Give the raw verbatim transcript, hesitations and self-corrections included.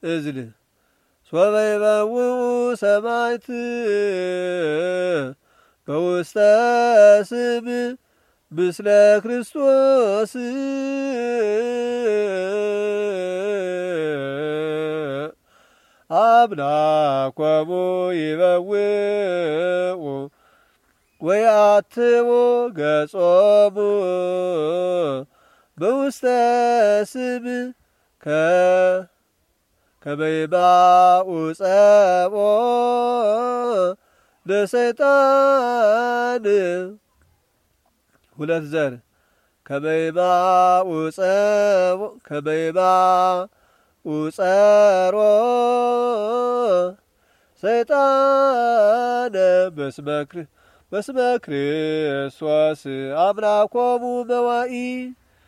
እዝል ሶበ ይበውኡ ሰማዕት በውስተ ስብ ብስለ ክርስቶስ አብናኮሙ ይበውኡ ወያትሙ ገጾሙ በውስተ ስብ ከመይባኡ ጸብኦ ለሰይጣን ሁለት ዘር ከመይባኡ ጸብኦ ከመይባኡ ጸሮ ሰይጣን በስመ ክርስቶስ አምላኮሙ መዋኢ